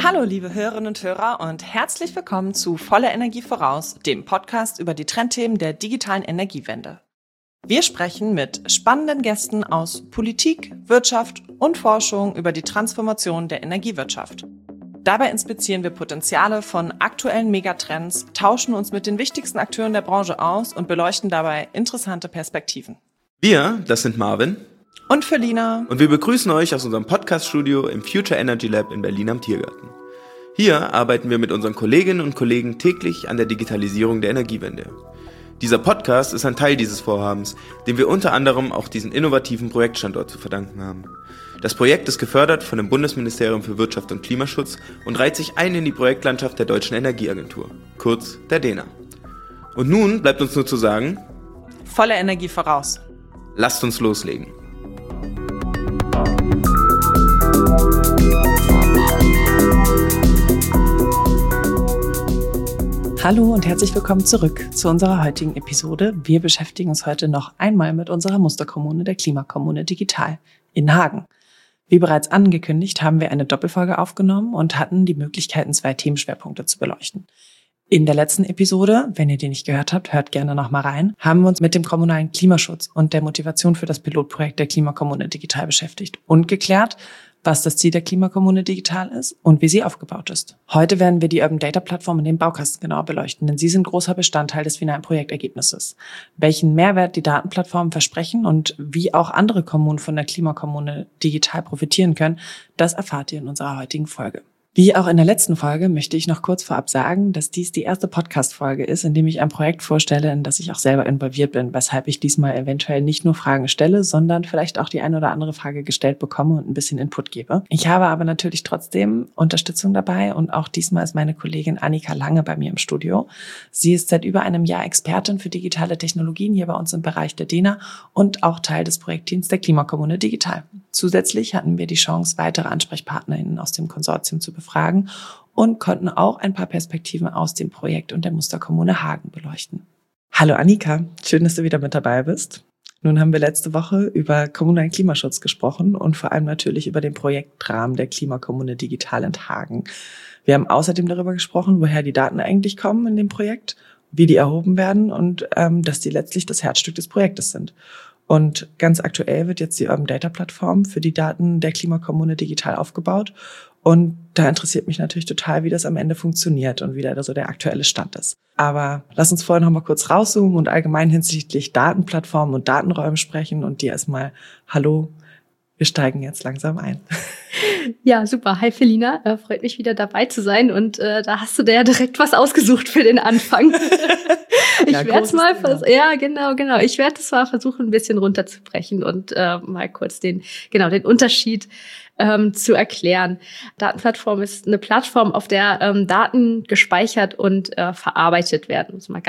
Hallo liebe Hörerinnen und Hörer und herzlich willkommen zu Volle Energie voraus, dem Podcast über die Trendthemen der digitalen Energiewende. Wir sprechen mit spannenden Gästen aus Politik, Wirtschaft und Forschung über die Transformation der Energiewirtschaft. Dabei inspizieren wir Potenziale von aktuellen Megatrends, tauschen uns mit den wichtigsten Akteuren der Branche aus und beleuchten dabei interessante Perspektiven. Wir, das sind Marvin und Felina. Und wir begrüßen euch aus unserem Podcast-Studio im Future Energy Lab in Berlin am Tiergarten. Hier arbeiten wir mit unseren Kolleginnen und Kollegen täglich an der Digitalisierung der Energiewende. Dieser Podcast ist ein Teil dieses Vorhabens, dem wir unter anderem auch diesen innovativen Projektstandort zu verdanken haben. Das Projekt ist gefördert von dem Bundesministerium für Wirtschaft und Klimaschutz und reiht sich ein in die Projektlandschaft der Deutschen Energieagentur, kurz der DENA. Und nun bleibt uns nur zu sagen: Volle Energie voraus. Lasst uns loslegen. Hallo und herzlich willkommen zurück zu unserer heutigen Episode. Wir beschäftigen uns heute noch einmal mit unserer Musterkommune, der Klimakommune Digital in Hagen. Wie bereits angekündigt, haben wir eine Doppelfolge aufgenommen und hatten die Möglichkeiten, 2 Themenschwerpunkte zu beleuchten. In der letzten Episode, wenn ihr die nicht gehört habt, hört gerne noch mal rein, haben wir uns mit dem kommunalen Klimaschutz und der Motivation für das Pilotprojekt der Klimakommune Digital beschäftigt und geklärt, was das Ziel der Klimakommune Digital ist und wie sie aufgebaut ist. Heute werden wir die Urban Data Plattform und den Baukasten genauer beleuchten, denn sie sind großer Bestandteil des finalen Projektergebnisses. Welchen Mehrwert die Datenplattformen versprechen und wie auch andere Kommunen von der Klimakommune Digital profitieren können, das erfahrt ihr in unserer heutigen Folge. Wie auch in der letzten Folge möchte ich noch kurz vorab sagen, dass dies die erste Podcast-Folge ist, in dem ich ein Projekt vorstelle, in das ich auch selber involviert bin, weshalb ich diesmal eventuell nicht nur Fragen stelle, sondern vielleicht auch die eine oder andere Frage gestellt bekomme und ein bisschen Input gebe. Ich habe aber natürlich trotzdem Unterstützung dabei und auch diesmal ist meine Kollegin Annika Lange bei mir im Studio. Sie ist seit über einem Jahr Expertin für digitale Technologien hier bei uns im Bereich der DENA und auch Teil des Projektteams der Klimakommune Digital. Zusätzlich hatten wir die Chance, weitere AnsprechpartnerInnen aus dem Konsortium zu befragen und konnten auch ein paar Perspektiven aus dem Projekt und der Musterkommune Hagen beleuchten. Hallo Annika, schön, dass du wieder mit dabei bist. Nun haben wir letzte Woche über kommunalen Klimaschutz gesprochen und vor allem natürlich über den Projektrahmen der Klimakommune Digital in Hagen. Wir haben außerdem darüber gesprochen, woher die Daten eigentlich kommen in dem Projekt, wie die erhoben werden und dass die letztlich das Herzstück des Projektes sind. Und ganz aktuell wird jetzt die Urban Data Plattform für die Daten der Klimakommune Digital aufgebaut. Und da interessiert mich natürlich total, wie das am Ende funktioniert und wie da so der aktuelle Stand ist. Aber lass uns vorher noch mal kurz rauszoomen und allgemein hinsichtlich Datenplattformen und Datenräumen sprechen und dir erstmal hallo. Wir steigen jetzt langsam ein. Ja, super. Hi Felina, freut mich wieder dabei zu sein und da hast du dir ja direkt was ausgesucht für den Anfang. Ich werde es mal genau. Ich werde es mal versuchen, ein bisschen runterzubrechen und mal kurz den Unterschied zu erklären. Datenplattform ist eine Plattform, auf der Daten gespeichert und verarbeitet werden. Das ist mal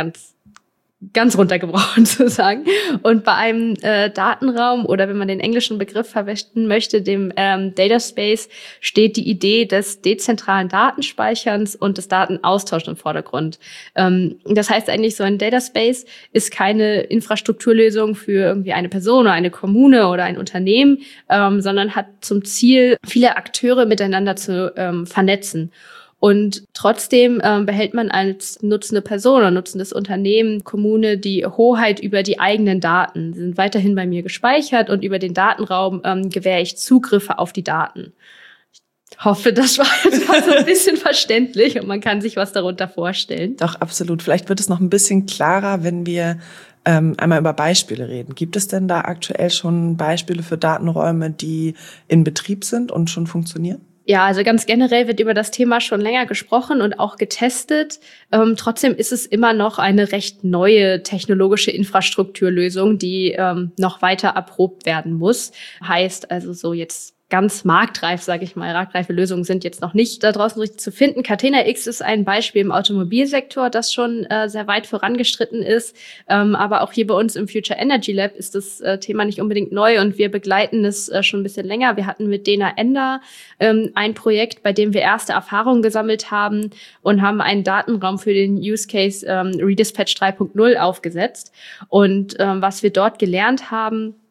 ganz runtergebrochen zu sagen. Und bei einem Datenraum oder wenn man den englischen Begriff verwenden möchte, dem Data Space, steht die Idee des dezentralen Datenspeicherns und des Datenaustauschs im Vordergrund. Das heißt eigentlich, so ein Data Space ist keine Infrastrukturlösung für irgendwie eine Person oder eine Kommune oder ein Unternehmen, sondern hat zum Ziel, viele Akteure miteinander zu vernetzen. Und trotzdem behält man als nutzende Person oder nutzendes Unternehmen, Kommune, die Hoheit über die eigenen Daten. Sie sind weiterhin bei mir gespeichert und über den Datenraum gewähre ich Zugriffe auf die Daten. Ich hoffe, das war jetzt mal so ein bisschen verständlich und man kann sich was darunter vorstellen. Doch, absolut. Vielleicht wird es noch ein bisschen klarer, wenn wir einmal über Beispiele reden. Gibt es denn da aktuell schon Beispiele für Datenräume, die in Betrieb sind und schon funktionieren? Ja, also ganz generell wird über das Thema schon länger gesprochen und auch getestet. Trotzdem ist es immer noch eine recht neue technologische Infrastrukturlösung, die noch weiter erprobt werden muss. Heißt also so jetzt ganz marktreif, sage ich mal. Marktreife Lösungen sind jetzt noch nicht da draußen richtig zu finden. Catena-X ist ein Beispiel im Automobilsektor, das schon sehr weit vorangeschritten ist. Aber auch hier bei uns im Future Energy Lab ist das Thema nicht unbedingt neu und wir begleiten es schon ein bisschen länger. Wir hatten mit DENA Ender ein Projekt, bei dem wir erste Erfahrungen gesammelt haben und haben einen Datenraum für den Use Case Redispatch 3.0 aufgesetzt. Und was wir dort gelernt haben,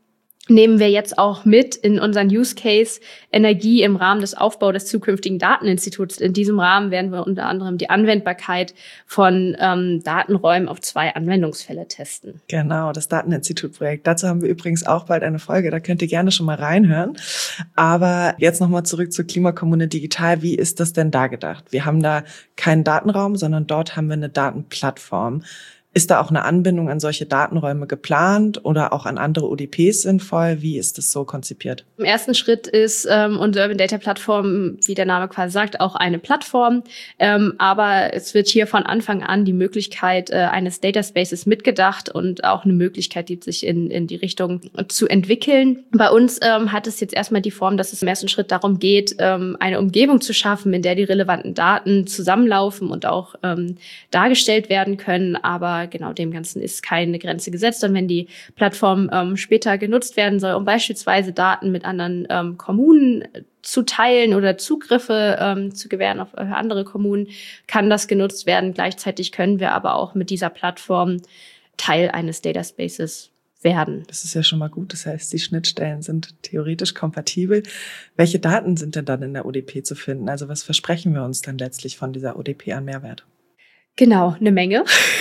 nehmen wir jetzt auch mit in unseren Use Case Energie im Rahmen des Aufbaus des zukünftigen Dateninstituts. In diesem Rahmen werden wir unter anderem die Anwendbarkeit von Datenräumen auf 2 Anwendungsfälle testen. Genau, das Dateninstitutprojekt. Dazu haben wir übrigens auch bald eine Folge, da könnt ihr gerne schon mal reinhören. Aber jetzt nochmal zurück zur Klimakommune Digital. Wie ist das denn da gedacht? Wir haben da keinen Datenraum, sondern dort haben wir eine Datenplattform. Ist da auch eine Anbindung an solche Datenräume geplant oder auch an andere UDPs sinnvoll? Wie ist das so konzipiert? Im ersten Schritt ist unsere Urban Data Plattform, wie der Name quasi sagt, auch eine Plattform. Aber es wird hier von Anfang an die Möglichkeit eines Data Spaces mitgedacht und auch eine Möglichkeit gibt, sich in die Richtung zu entwickeln. Bei uns hat es jetzt erstmal die Form, dass es im ersten Schritt darum geht, eine Umgebung zu schaffen, in der die relevanten Daten zusammenlaufen und auch dargestellt werden können. Aber genau, dem Ganzen ist keine Grenze gesetzt. Und wenn die Plattform später genutzt werden soll, um beispielsweise Daten mit anderen Kommunen zu teilen oder Zugriffe zu gewähren auf andere Kommunen, kann das genutzt werden. Gleichzeitig können wir aber auch mit dieser Plattform Teil eines Data Spaces werden. Das ist ja schon mal gut. Das heißt, die Schnittstellen sind theoretisch kompatibel. Welche Daten sind denn dann in der UDP zu finden? Also was versprechen wir uns dann letztlich von dieser UDP an Mehrwert? Genau, eine Menge.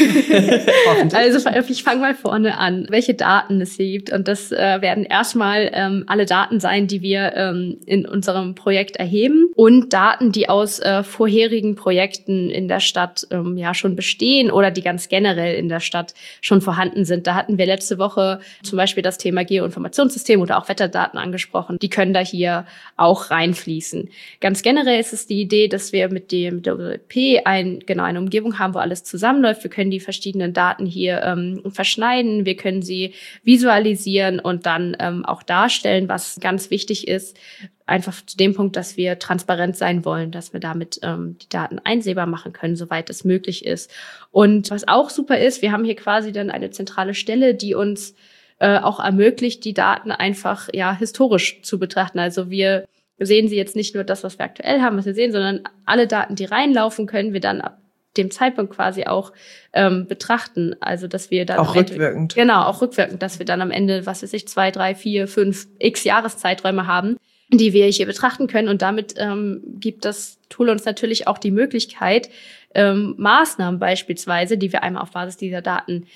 Also ich fange mal vorne an, welche Daten es hier gibt. Und das werden erstmal alle Daten sein, die wir in unserem Projekt erheben und Daten, die aus vorherigen Projekten in der Stadt schon bestehen oder die ganz generell in der Stadt schon vorhanden sind. Da hatten wir letzte Woche zum Beispiel das Thema Geoinformationssystem oder auch Wetterdaten angesprochen. Die können da hier auch reinfließen. Ganz generell ist es die Idee, dass wir mit der UDP eine Umgebung haben, wo alles zusammenläuft. Wir können die verschiedenen Daten hier verschneiden, wir können sie visualisieren und dann auch darstellen, was ganz wichtig ist, einfach zu dem Punkt, dass wir transparent sein wollen, dass wir damit die Daten einsehbar machen können, soweit es möglich ist. Und was auch super ist, wir haben hier quasi dann eine zentrale Stelle, die uns auch ermöglicht, die Daten einfach historisch zu betrachten. Also wir sehen sie jetzt nicht nur das, was wir aktuell haben, was wir sehen, sondern alle Daten, die reinlaufen, können wir dann ab dem Zeitpunkt quasi auch betrachten. Also, dass wir dann auch rückwirkend. Genau, auch rückwirkend, dass wir dann am Ende, 2, 3, 4, 5 x Jahreszeiträume haben, die wir hier betrachten können. Und damit gibt das Tool uns natürlich auch die Möglichkeit, Maßnahmen beispielsweise, die wir einmal auf Basis dieser Daten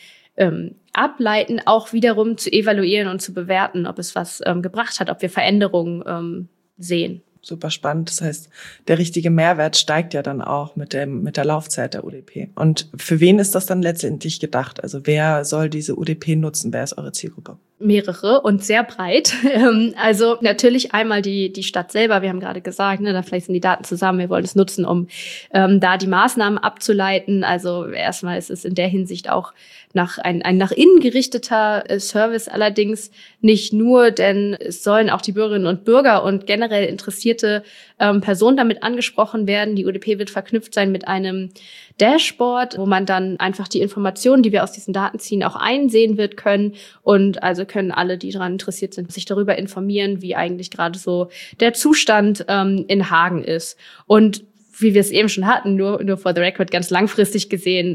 ableiten, auch wiederum zu evaluieren und zu bewerten, ob es was gebracht hat, ob wir Veränderungen sehen. Super spannend. Das heißt, der richtige Mehrwert steigt ja dann auch mit der Laufzeit der UDP. Und für wen ist das dann letztendlich gedacht? Also wer soll diese UDP nutzen? Wer ist eure Zielgruppe? Mehrere und sehr breit. Also natürlich einmal die Stadt selber. Wir haben gerade gesagt, da fließen die Daten zusammen. Wir wollen es nutzen, um da die Maßnahmen abzuleiten. Also erstmal ist es in der Hinsicht auch ein nach innen gerichteter Service, allerdings nicht nur, denn es sollen auch die Bürgerinnen und Bürger und generell interessierte Personen damit angesprochen werden. Die UDP wird verknüpft sein mit einem Dashboard, wo man dann einfach die Informationen, die wir aus diesen Daten ziehen, auch einsehen wird können. Und also können alle, die daran interessiert sind, sich darüber informieren, wie eigentlich gerade so der Zustand in Hagen ist. Und wie wir es eben schon hatten, nur for the record, ganz langfristig gesehen,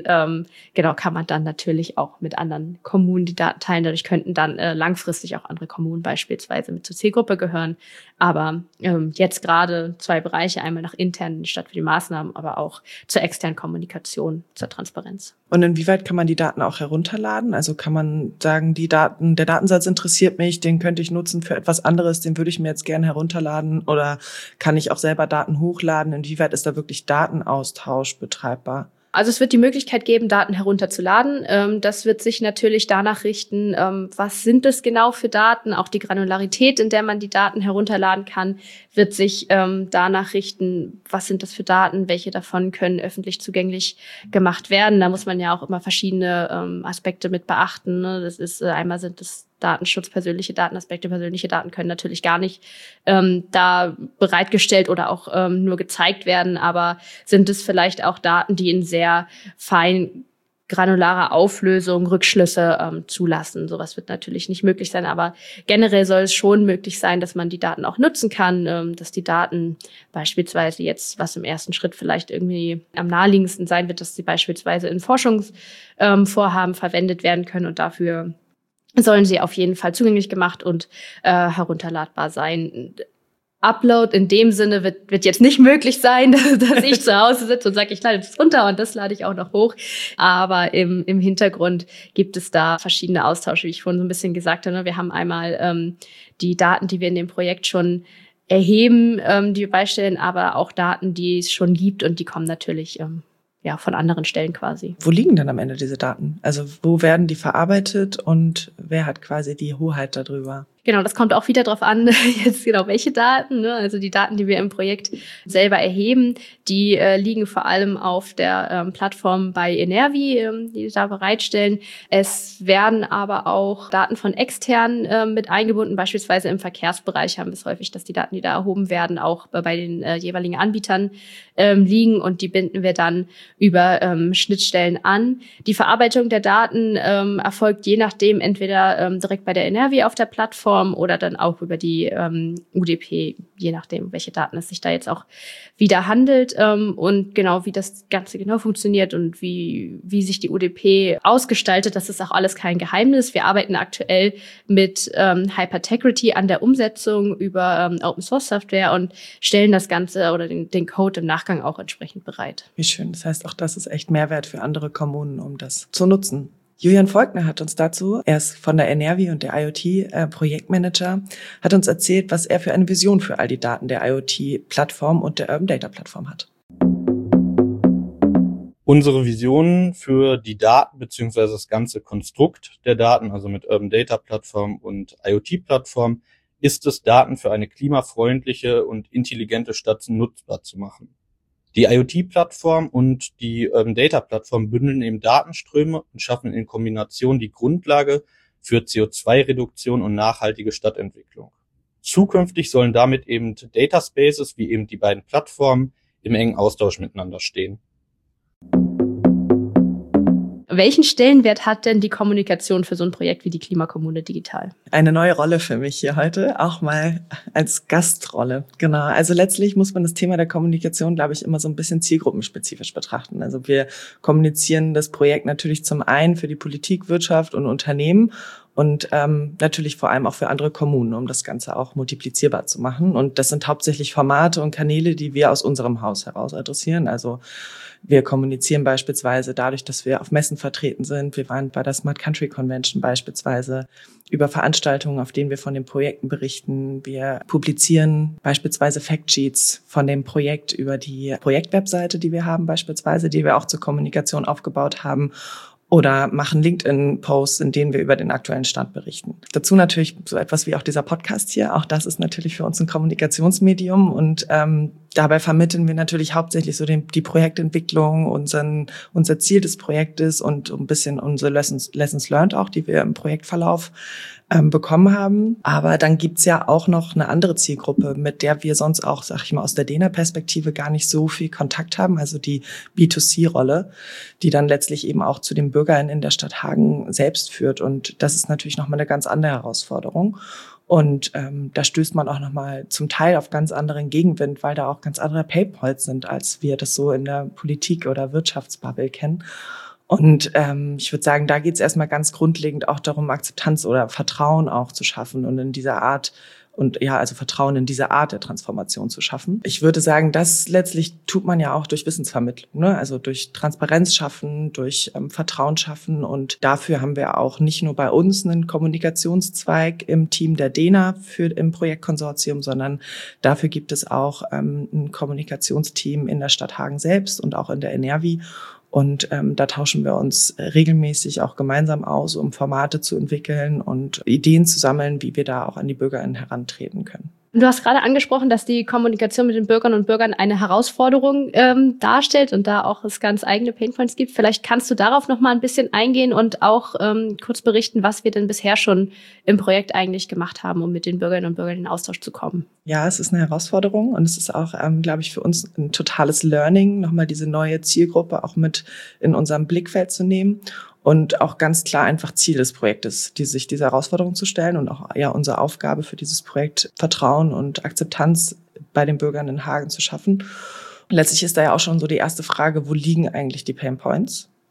kann man dann natürlich auch mit anderen Kommunen die Daten teilen. Dadurch könnten dann langfristig auch andere Kommunen beispielsweise mit zur Zielgruppe gehören. Aber jetzt gerade 2 Bereiche, einmal nach intern in die Stadt für die Maßnahmen, aber auch zur externen Kommunikation, zur Transparenz. Und inwieweit kann man die Daten auch herunterladen? Also kann man sagen, der Datensatz interessiert mich, den könnte ich nutzen für etwas anderes, den würde ich mir jetzt gerne herunterladen, oder kann ich auch selber Daten hochladen? Inwieweit ist da wirklich Datenaustausch betreibbar? Also es wird die Möglichkeit geben, Daten herunterzuladen. Das wird sich natürlich danach richten, was sind es genau für Daten. Auch die Granularität, in der man die Daten herunterladen kann, wird sich danach richten, was sind das für Daten, welche davon können öffentlich zugänglich gemacht werden. Da muss man ja auch immer verschiedene Aspekte mit beachten. Ne? Das ist einmal sind es Datenschutz, persönliche Datenaspekte, persönliche Daten können natürlich gar nicht da bereitgestellt oder auch nur gezeigt werden, aber sind es vielleicht auch Daten, die in sehr fein granularer Auflösung Rückschlüsse zulassen. Sowas wird natürlich nicht möglich sein, aber generell soll es schon möglich sein, dass man die Daten auch nutzen kann, dass die Daten beispielsweise jetzt, was im ersten Schritt vielleicht irgendwie am naheliegendsten sein wird, dass sie beispielsweise in Forschungsvorhaben verwendet werden können und dafür sollen sie auf jeden Fall zugänglich gemacht und herunterladbar sein. Upload in dem Sinne wird jetzt nicht möglich sein, dass ich zu Hause sitze und sage, ich lade das runter und das lade ich auch noch hoch. Aber im Hintergrund gibt es da verschiedene Austausche, wie ich vorhin so ein bisschen gesagt habe. Wir haben einmal die Daten, die wir in dem Projekt schon erheben, die wir beistellen, aber auch Daten, die es schon gibt und die kommen natürlich von anderen Stellen quasi. Wo liegen denn am Ende diese Daten? Also wo werden die verarbeitet und wer hat quasi die Hoheit darüber? Genau, das kommt auch wieder drauf an, jetzt genau welche Daten, ne? Also die Daten, die wir im Projekt selber erheben, die liegen vor allem auf der Plattform bei Enervi, die da bereitstellen. Es werden aber auch Daten von externen mit eingebunden, beispielsweise im Verkehrsbereich haben wir es häufig, dass die Daten, die da erhoben werden, auch bei den jeweiligen Anbietern liegen und die binden wir dann über Schnittstellen an. Die Verarbeitung der Daten erfolgt je nachdem entweder direkt bei der Enervi auf der Plattform oder dann auch über die UDP, je nachdem, welche Daten es sich da jetzt auch wieder handelt und genau, wie das Ganze genau funktioniert und wie sich die UDP ausgestaltet. Das ist auch alles kein Geheimnis. Wir arbeiten aktuell mit Hypertegrity an der Umsetzung über Open-Source-Software und stellen das Ganze oder den Code im Nachgang auch entsprechend bereit. Wie schön. Das heißt, auch das ist echt Mehrwert für andere Kommunen, um das zu nutzen. Julian Volkner hat uns dazu, er ist von der Enervi und der IoT-Projektmanager, hat uns erzählt, was er für eine Vision für all die Daten der IoT-Plattform und der Urban Data Plattform hat. Unsere Vision für die Daten bzw. das ganze Konstrukt der Daten, also mit Urban Data Plattform und IoT-Plattform, ist es, Daten für eine klimafreundliche und intelligente Stadt nutzbar zu machen. Die IoT-Plattform und die Urban Data Plattform bündeln eben Datenströme und schaffen in Kombination die Grundlage für CO2-Reduktion und nachhaltige Stadtentwicklung. Zukünftig sollen damit eben Data Spaces wie eben die beiden Plattformen im engen Austausch miteinander stehen. Welchen Stellenwert hat denn die Kommunikation für so ein Projekt wie die Klimakommune digital? Eine neue Rolle für mich hier heute, auch mal als Gastrolle. Genau, also letztlich muss man das Thema der Kommunikation, glaube ich, immer so ein bisschen zielgruppenspezifisch betrachten. Also wir kommunizieren das Projekt natürlich zum einen für die Politik, Wirtschaft und Unternehmen und natürlich vor allem auch für andere Kommunen, um das Ganze auch multiplizierbar zu machen. Und das sind hauptsächlich Formate und Kanäle, die wir aus unserem Haus heraus adressieren. Also wir kommunizieren beispielsweise dadurch, dass wir auf Messen vertreten sind. Wir waren bei der Smart Country Convention beispielsweise über Veranstaltungen, auf denen wir von den Projekten berichten. Wir publizieren beispielsweise Factsheets von dem Projekt über die Projektwebseite, die wir haben beispielsweise, die wir auch zur Kommunikation aufgebaut haben. Oder machen LinkedIn-Posts, in denen wir über den aktuellen Stand berichten. Dazu natürlich so etwas wie auch dieser Podcast hier. Auch das ist natürlich für uns ein Kommunikationsmedium. Und dabei vermitteln wir natürlich hauptsächlich so die Projektentwicklung, unser Ziel des Projektes und ein bisschen unsere Lessons learned auch, die wir im Projektverlauf bekommen haben. Aber dann gibt's ja auch noch eine andere Zielgruppe, mit der wir sonst auch, sag ich mal, aus der DENA-Perspektive gar nicht so viel Kontakt haben, also die B2C-Rolle, die dann letztlich eben auch zu den BürgerInnen in der Stadt Hagen selbst führt. Und das ist natürlich nochmal eine ganz andere Herausforderung. Und da stößt man auch nochmal zum Teil auf ganz anderen Gegenwind, weil da auch ganz andere Painpoints sind, als wir das so in der Politik- oder Wirtschaftsbubble kennen. Und ich würde sagen, da geht es erstmal ganz grundlegend auch darum, Akzeptanz oder Vertrauen auch zu schaffen und in dieser Art also Vertrauen in diese Art der Transformation zu schaffen. Ich würde sagen, das letztlich tut man ja auch durch Wissensvermittlung, ne? Also durch Transparenz schaffen, durch Vertrauen schaffen. Und dafür haben wir auch nicht nur bei uns einen Kommunikationszweig im Team der DENA im Projektkonsortium, sondern dafür gibt es auch ein Kommunikationsteam in der Stadt Hagen selbst und auch in der Enervi. Und da tauschen wir uns regelmäßig auch gemeinsam aus, um Formate zu entwickeln und Ideen zu sammeln, wie wir da auch an die BürgerInnen herantreten können. Du hast gerade angesprochen, dass die Kommunikation mit den Bürgerinnen und Bürgern eine Herausforderung darstellt und da auch es ganz eigene Painpoints gibt. Vielleicht kannst du darauf noch mal ein bisschen eingehen und auch kurz berichten, was wir denn bisher schon im Projekt eigentlich gemacht haben, um mit den Bürgerinnen und Bürgern in den Austausch zu kommen. Ja, es ist eine Herausforderung und es ist auch, glaube ich, für uns ein totales Learning, nochmal diese neue Zielgruppe auch mit in unserem Blickfeld zu nehmen. Und auch ganz klar einfach Ziel des Projektes, sich dieser Herausforderung zu stellen und auch ja unsere Aufgabe für dieses Projekt Vertrauen und Akzeptanz bei den Bürgern in Hagen zu schaffen. Letztlich ist da ja auch schon so die erste Frage, wo liegen eigentlich die Painpoints?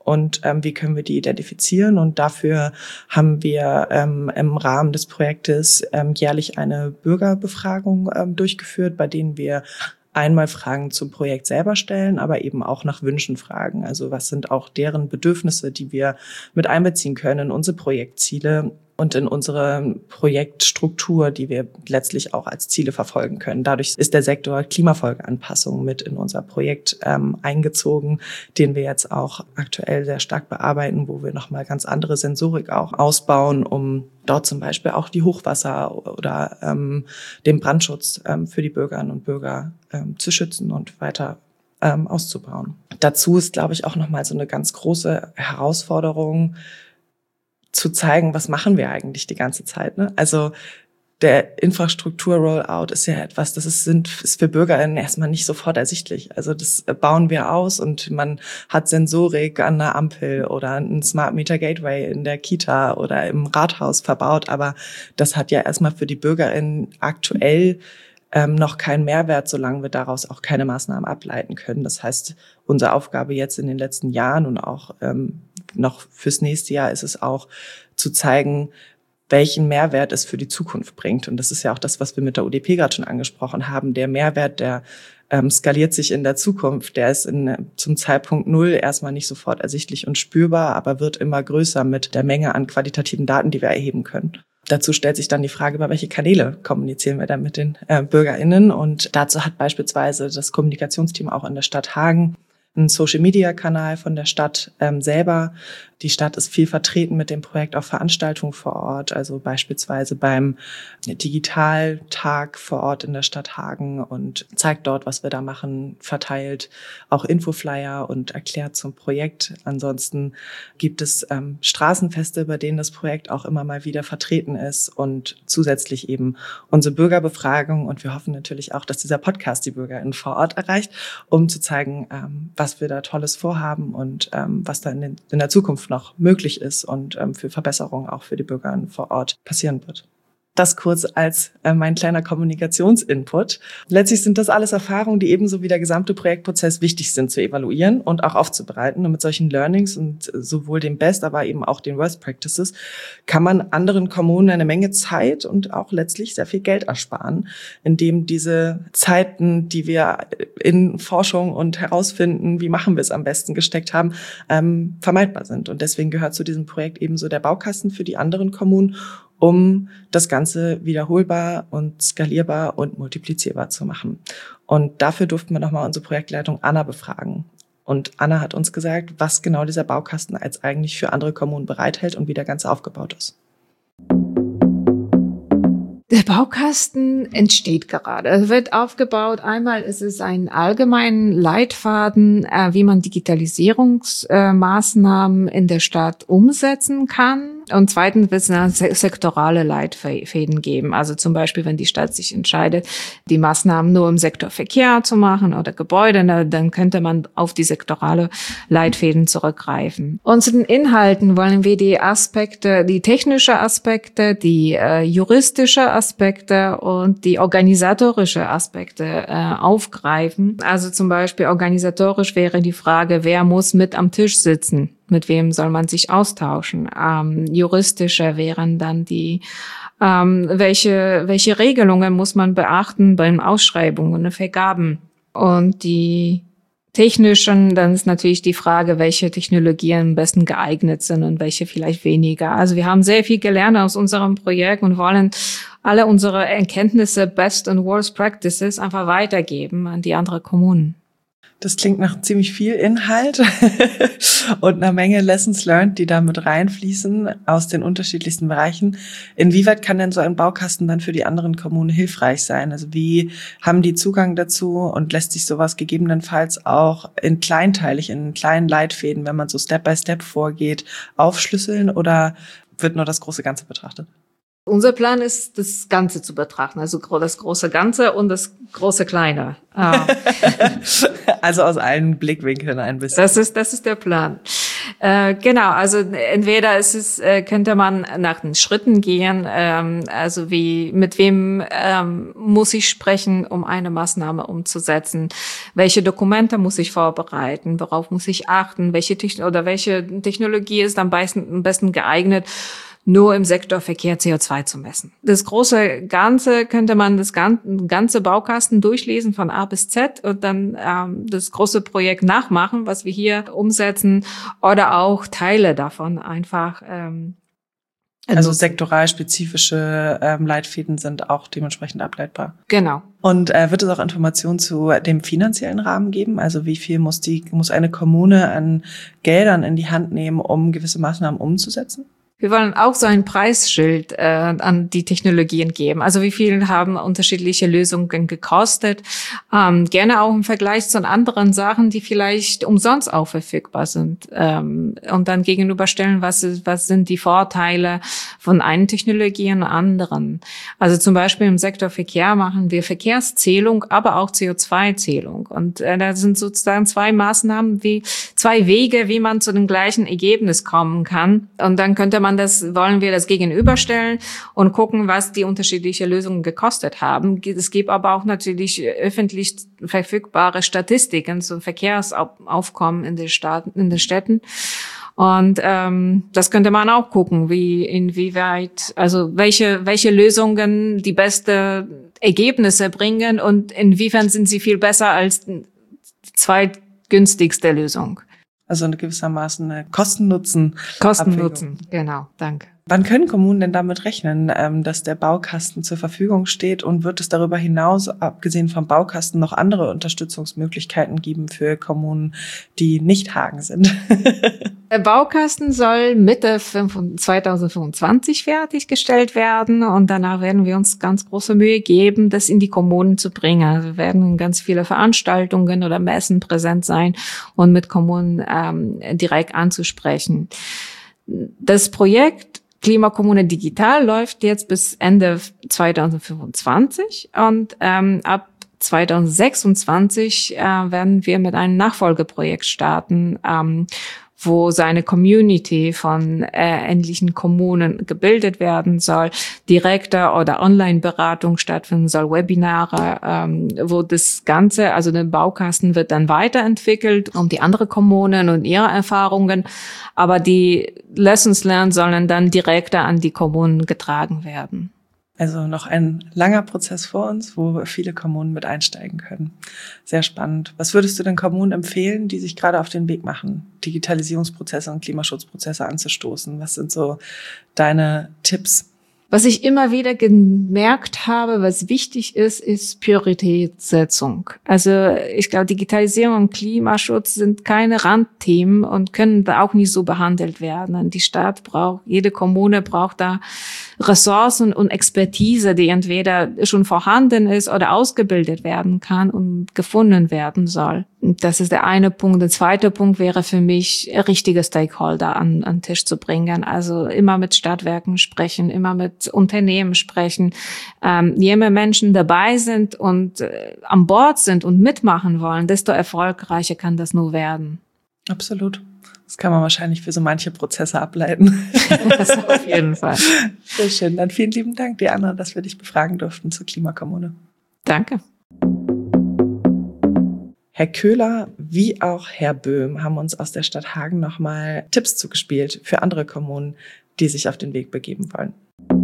und wie können wir die identifizieren. Und dafür haben wir im Rahmen des Projektes jährlich eine Bürgerbefragung durchgeführt, bei denen wir einmal Fragen zum Projekt selber stellen, aber eben auch nach Wünschen fragen. Also was sind auch deren Bedürfnisse, die wir mit einbeziehen können in unsere Projektziele und in unsere Projektstruktur, die wir letztlich auch als Ziele verfolgen können. Dadurch ist der Sektor Klimafolgeanpassung mit in unser Projekt eingezogen, den wir jetzt auch aktuell sehr stark bearbeiten, wo wir nochmal ganz andere Sensorik auch ausbauen, um dort zum Beispiel auch die Hochwasser oder den Brandschutz für die Bürgerinnen und Bürger zu schützen und weiter auszubauen. Dazu ist, glaube ich, auch nochmal so eine ganz große Herausforderung, zu zeigen, was machen wir eigentlich die ganze Zeit, ne? Also der Infrastruktur-Rollout ist ja etwas, das ist für BürgerInnen erstmal nicht sofort ersichtlich. Also das bauen wir aus und man hat Sensorik an der Ampel oder ein Smart Meter Gateway in der Kita oder im Rathaus verbaut, aber das hat ja erstmal für die BürgerInnen aktuell noch keinen Mehrwert, solange wir daraus auch keine Maßnahmen ableiten können. Das heißt, unsere Aufgabe jetzt in den letzten Jahren und auch noch fürs nächste Jahr ist es auch zu zeigen, welchen Mehrwert es für die Zukunft bringt. Und das ist ja auch das, was wir mit der UDP gerade schon angesprochen haben. Der Mehrwert, der skaliert sich in der Zukunft. Der ist zum Zeitpunkt 0 erstmal nicht sofort ersichtlich und spürbar, aber wird immer größer mit der Menge an qualitativen Daten, die wir erheben können. Dazu stellt sich dann die Frage, über welche Kanäle kommunizieren wir dann mit den BürgerInnen. Und dazu hat beispielsweise das Kommunikationsteam auch in der Stadt Hagen einen Social-Media-Kanal von der Stadt selber. Die Stadt ist viel vertreten mit dem Projekt auf Veranstaltungen vor Ort, also beispielsweise beim Digitaltag vor Ort in der Stadt Hagen und zeigt dort, was wir da machen, verteilt auch Infoflyer und erklärt zum Projekt. Ansonsten gibt es Straßenfeste, bei denen das Projekt auch immer mal wieder vertreten ist und zusätzlich eben unsere Bürgerbefragung. Und wir hoffen natürlich auch, dass dieser Podcast die BürgerInnen vor Ort erreicht, um zu zeigen, was wir da Tolles vorhaben und was da in der Zukunft noch möglich ist und für Verbesserungen auch für die Bürger vor Ort passieren wird. Das kurz als mein kleiner Kommunikationsinput. Letztlich sind das alles Erfahrungen, die ebenso wie der gesamte Projektprozess wichtig sind zu evaluieren und auch aufzubereiten. Und mit solchen Learnings und sowohl den Best, aber eben auch den Worst Practices kann man anderen Kommunen eine Menge Zeit und auch letztlich sehr viel Geld ersparen, indem diese Zeiten, die wir in Forschung und herausfinden, wie machen wir es am besten gesteckt haben, vermeidbar sind. Und deswegen gehört zu diesem Projekt ebenso der Baukasten für die anderen Kommunen, um das Ganze wiederholbar und skalierbar und multiplizierbar zu machen. Und dafür durften wir nochmal unsere Projektleitung Anna befragen. Und Anna hat uns gesagt, was genau dieser Baukasten als eigentlich für andere Kommunen bereithält und wie der Ganze aufgebaut ist. Der Baukasten entsteht gerade. Es wird aufgebaut. Einmal ist es ein allgemeiner Leitfaden, wie man Digitalisierungsmaßnahmen in der Stadt umsetzen kann. Und zweitens wird es sektorale Leitfäden geben. Also zum Beispiel, wenn die Stadt sich entscheidet, die Maßnahmen nur im Sektor Verkehr zu machen oder Gebäude, dann könnte man auf die sektorale Leitfäden zurückgreifen. Und zu den Inhalten wollen wir die Aspekte, die technische Aspekte, die juristische Aspekte und die organisatorische Aspekte aufgreifen. Also zum Beispiel organisatorisch wäre die Frage, wer muss mit am Tisch sitzen? Mit wem soll man sich austauschen? Juristischer wären dann die, welche Regelungen muss man beachten beim Ausschreibungen und Vergaben? Und die technischen, dann ist natürlich die Frage, welche Technologien am besten geeignet sind und welche vielleicht weniger. Also wir haben sehr viel gelernt aus unserem Projekt und wollen alle unsere Erkenntnisse, Best and Worst Practices einfach weitergeben an die anderen Kommunen. Das klingt nach ziemlich viel Inhalt und einer Menge Lessons learned, die da mit reinfließen aus den unterschiedlichsten Bereichen. Inwieweit kann denn so ein Baukasten dann für die anderen Kommunen hilfreich sein? Also wie haben die Zugang dazu und lässt sich sowas gegebenenfalls auch in kleinteilig, in kleinen Leitfäden, wenn man so Step by Step vorgeht, aufschlüsseln oder wird nur das große Ganze betrachtet? Unser Plan ist, das Ganze zu betrachten, also das große Ganze und das große Kleine. Also aus allen Blickwinkeln ein bisschen. Das ist der Plan. Genau, also entweder könnte man nach den Schritten gehen, also mit wem muss ich sprechen, um eine Maßnahme umzusetzen, welche Dokumente muss ich vorbereiten, worauf muss ich achten, welche Technologie ist am besten geeignet, nur im Sektor Verkehr CO2 zu messen. Das große Ganze könnte man das ganze Baukasten durchlesen von A bis Z und dann das große Projekt nachmachen, was wir hier umsetzen, oder auch Teile davon einfach. Also sektoral spezifische Leitfäden sind auch dementsprechend ableitbar. Genau. Und wird es auch Informationen zu dem finanziellen Rahmen geben? Also wie viel muss eine Kommune an Geldern in die Hand nehmen, um gewisse Maßnahmen umzusetzen? Wir wollen auch so ein Preisschild an die Technologien geben. Also wie viel haben unterschiedliche Lösungen gekostet? Gerne auch im Vergleich zu anderen Sachen, die vielleicht umsonst auch verfügbar sind. Und dann gegenüberstellen, was sind die Vorteile von einer Technologie und anderen. Also zum Beispiel im Sektor Verkehr machen wir Verkehrszählung, aber auch CO2-Zählung. Und da sind sozusagen zwei Wege, wie man zu dem gleichen Ergebnis kommen kann. Und dann wollen wir das gegenüberstellen und gucken, was die unterschiedlichen Lösungen gekostet haben. Es gibt aber auch natürlich öffentlich verfügbare Statistiken zum Verkehrsaufkommen in den Städten. Und das könnte man auch gucken, welche Lösungen die beste Ergebnisse bringen und inwiefern sind sie viel besser als die zweitgünstigste Lösung. Also gewissermaßen eine Kosten-Nutzen. Kosten-Nutzen, genau, danke. Wann können Kommunen denn damit rechnen, dass der Baukasten zur Verfügung steht? Und wird es darüber hinaus, abgesehen vom Baukasten, noch andere Unterstützungsmöglichkeiten geben für Kommunen, die nicht Hagen sind? Der Baukasten soll Mitte 2025 fertiggestellt werden und danach werden wir uns ganz große Mühe geben, das in die Kommunen zu bringen. Also wir werden ganz viele Veranstaltungen oder Messen präsent sein und mit Kommunen direkt anzusprechen. Das Projekt Klimakommune Digital läuft jetzt bis Ende 2025 und ab 2026 werden wir mit einem Nachfolgeprojekt starten, wo seine Community von ähnlichen Kommunen gebildet werden soll, direkte oder Online-Beratung stattfinden soll, Webinare, wo das Ganze, also der Baukasten wird dann weiterentwickelt um die anderen Kommunen und ihre Erfahrungen, aber die Lessons learned sollen dann direkter an die Kommunen getragen werden. Also noch ein langer Prozess vor uns, wo viele Kommunen mit einsteigen können. Sehr spannend. Was würdest du den Kommunen empfehlen, die sich gerade auf den Weg machen, Digitalisierungsprozesse und Klimaschutzprozesse anzustoßen? Was sind so deine Tipps? Was ich immer wieder gemerkt habe, was wichtig ist Prioritätssetzung. Also ich glaube, Digitalisierung und Klimaschutz sind keine Randthemen und können da auch nicht so behandelt werden. Jede Kommune braucht da Ressourcen und Expertise, die entweder schon vorhanden ist oder ausgebildet werden kann und gefunden werden soll. Das ist der eine Punkt. Der zweite Punkt wäre für mich, richtige Stakeholder an den Tisch zu bringen. Also immer mit Stadtwerken sprechen, immer mit Unternehmen sprechen. Je mehr Menschen dabei sind und an Bord sind und mitmachen wollen, desto erfolgreicher kann das nur werden. Absolut. Das kann man wahrscheinlich für so manche Prozesse ableiten. Das auf jeden Fall. Sehr schön. Dann vielen lieben Dank, Diana, dass wir dich befragen durften zur Klimakommune. Danke. Herr Köhler wie auch Herr Böhm haben uns aus der Stadt Hagen nochmal Tipps zugespielt für andere Kommunen, die sich auf den Weg begeben wollen.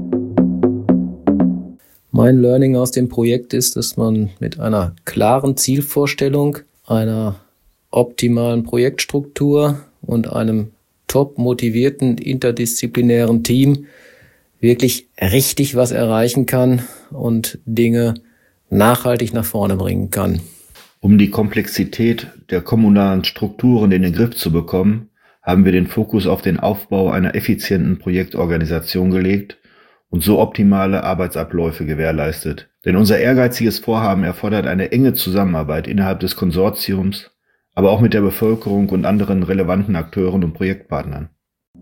Mein Learning aus dem Projekt ist, dass man mit einer klaren Zielvorstellung, einer optimalen Projektstruktur und einem top motivierten interdisziplinären Team wirklich richtig was erreichen kann und Dinge nachhaltig nach vorne bringen kann. Um die Komplexität der kommunalen Strukturen in den Griff zu bekommen, haben wir den Fokus auf den Aufbau einer effizienten Projektorganisation gelegt und so optimale Arbeitsabläufe gewährleistet. Denn unser ehrgeiziges Vorhaben erfordert eine enge Zusammenarbeit innerhalb des Konsortiums, aber auch mit der Bevölkerung und anderen relevanten Akteuren und Projektpartnern.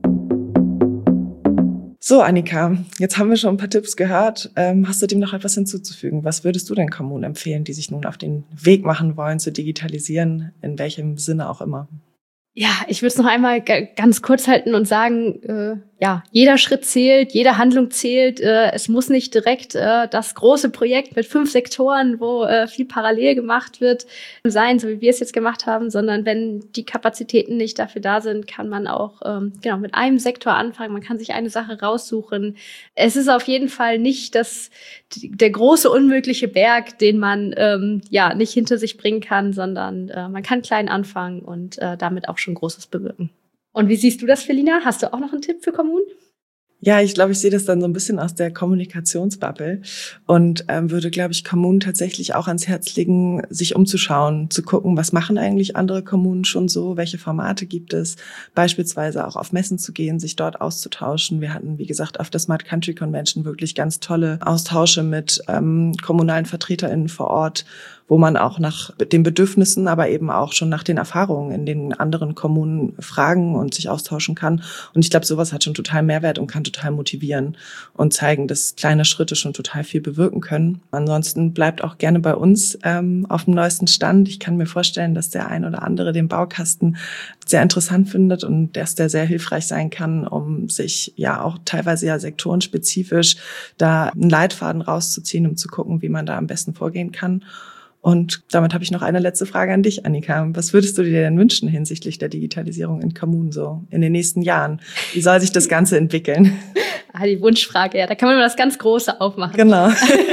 So, Annika, jetzt haben wir schon ein paar Tipps gehört. Hast du dem noch etwas hinzuzufügen? Was würdest du den Kommunen empfehlen, die sich nun auf den Weg machen wollen, zu digitalisieren, in welchem Sinne auch immer? Ja, ich würde es noch einmal ganz kurz halten und sagen, jeder Schritt zählt, jede Handlung zählt. Es muss nicht direkt das große Projekt mit 5 Sektoren, wo viel parallel gemacht wird, sein, so wie wir es jetzt gemacht haben, sondern wenn die Kapazitäten nicht dafür da sind, kann man auch mit einem Sektor anfangen. Man kann sich eine Sache raussuchen. Es ist auf jeden Fall nicht der große unmögliche Berg, den man nicht hinter sich bringen kann, sondern man kann klein anfangen und damit auch schon Großes bewirken. Und wie siehst du das, Felina? Hast du auch noch einen Tipp für Kommunen? Ja, ich glaube, ich sehe das dann so ein bisschen aus der Kommunikationsbubble und würde, glaube ich, Kommunen tatsächlich auch ans Herz legen, sich umzuschauen, zu gucken, was machen eigentlich andere Kommunen schon so, welche Formate gibt es, beispielsweise auch auf Messen zu gehen, sich dort auszutauschen. Wir hatten, wie gesagt, auf der Smart Country Convention wirklich ganz tolle Austausche mit kommunalen VertreterInnen vor Ort, wo man auch nach den Bedürfnissen, aber eben auch schon nach den Erfahrungen in den anderen Kommunen fragen und sich austauschen kann. Und ich glaube, sowas hat schon total Mehrwert und kann total motivieren und zeigen, dass kleine Schritte schon total viel bewirken können. Ansonsten bleibt auch gerne bei uns auf dem neuesten Stand. Ich kann mir vorstellen, dass der ein oder andere den Baukasten sehr interessant findet und dass der sehr hilfreich sein kann, um sich ja auch teilweise ja sektorenspezifisch da einen Leitfaden rauszuziehen, um zu gucken, wie man da am besten vorgehen kann. Und damit habe ich noch eine letzte Frage an dich, Annika. Was würdest du dir denn wünschen hinsichtlich der Digitalisierung in Kommunen so in den nächsten Jahren? Wie soll sich das Ganze entwickeln? Die Wunschfrage, ja, da kann man immer das ganz Große aufmachen. Genau.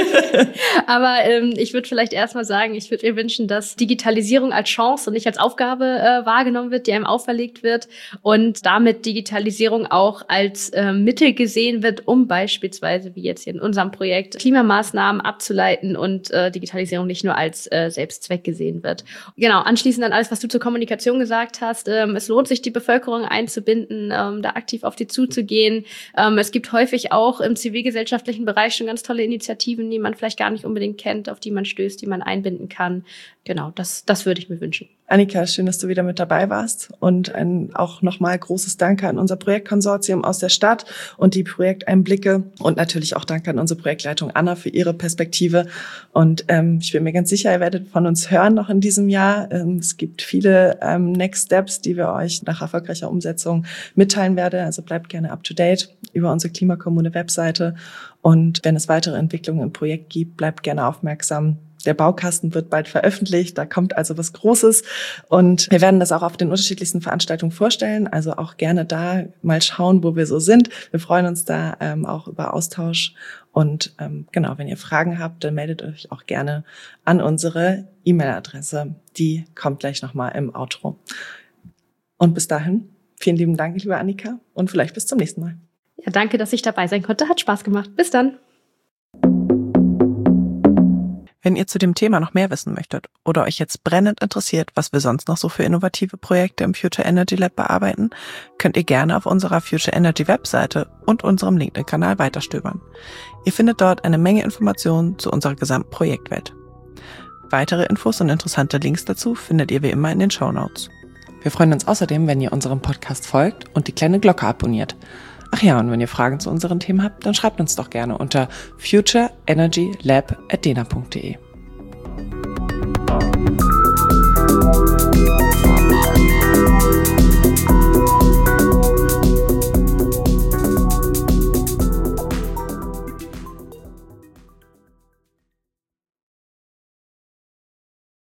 Aber ich würde vielleicht erstmal sagen, ich würde mir wünschen, dass Digitalisierung als Chance und nicht als Aufgabe wahrgenommen wird, die einem auferlegt wird und damit Digitalisierung auch als Mittel gesehen wird, um beispielsweise, wie jetzt hier in unserem Projekt, Klimamaßnahmen abzuleiten und Digitalisierung nicht nur als Selbstzweck gesehen wird. Genau, anschließend an alles, was du zur Kommunikation gesagt hast. Es lohnt sich, die Bevölkerung einzubinden, da aktiv auf die zuzugehen. Es gibt häufig auch im zivilgesellschaftlichen Bereich schon ganz tolle Initiativen, die man vielleicht gar nicht unbedingt kennt, auf die man stößt, die man einbinden kann. Genau, das würde ich mir wünschen. Annika, schön, dass du wieder mit dabei warst und auch nochmal großes Danke an unser Projektkonsortium aus der Stadt und die Projekteinblicke und natürlich auch Danke an unsere Projektleitung Anna für ihre Perspektive und ich bin mir ganz sicher, ihr werdet von uns hören noch in diesem Jahr. Es gibt viele Next Steps, die wir euch nach erfolgreicher Umsetzung mitteilen werden, also bleibt gerne up to date über unsere Klimakommune-Webseite und wenn es weitere Entwicklungen im Projekt gibt, bleibt gerne aufmerksam. Der Baukasten wird bald veröffentlicht, da kommt also was Großes und wir werden das auch auf den unterschiedlichsten Veranstaltungen vorstellen, also auch gerne da mal schauen, wo wir so sind. Wir freuen uns da auch über Austausch und wenn ihr Fragen habt, dann meldet euch auch gerne an unsere E-Mail-Adresse, die kommt gleich nochmal im Outro. Und bis dahin, vielen lieben Dank, liebe Annika und vielleicht bis zum nächsten Mal. Ja, danke, dass ich dabei sein konnte, hat Spaß gemacht. Bis dann. Wenn ihr zu dem Thema noch mehr wissen möchtet oder euch jetzt brennend interessiert, was wir sonst noch so für innovative Projekte im Future Energy Lab bearbeiten, könnt ihr gerne auf unserer Future Energy Webseite und unserem LinkedIn-Kanal weiterstöbern. Ihr findet dort eine Menge Informationen zu unserer gesamten Projektwelt. Weitere Infos und interessante Links dazu findet ihr wie immer in den Shownotes. Wir freuen uns außerdem, wenn ihr unserem Podcast folgt und die kleine Glocke abonniert. Ach ja, und wenn ihr Fragen zu unseren Themen habt, dann schreibt uns doch gerne unter futureenergylab@dena.de.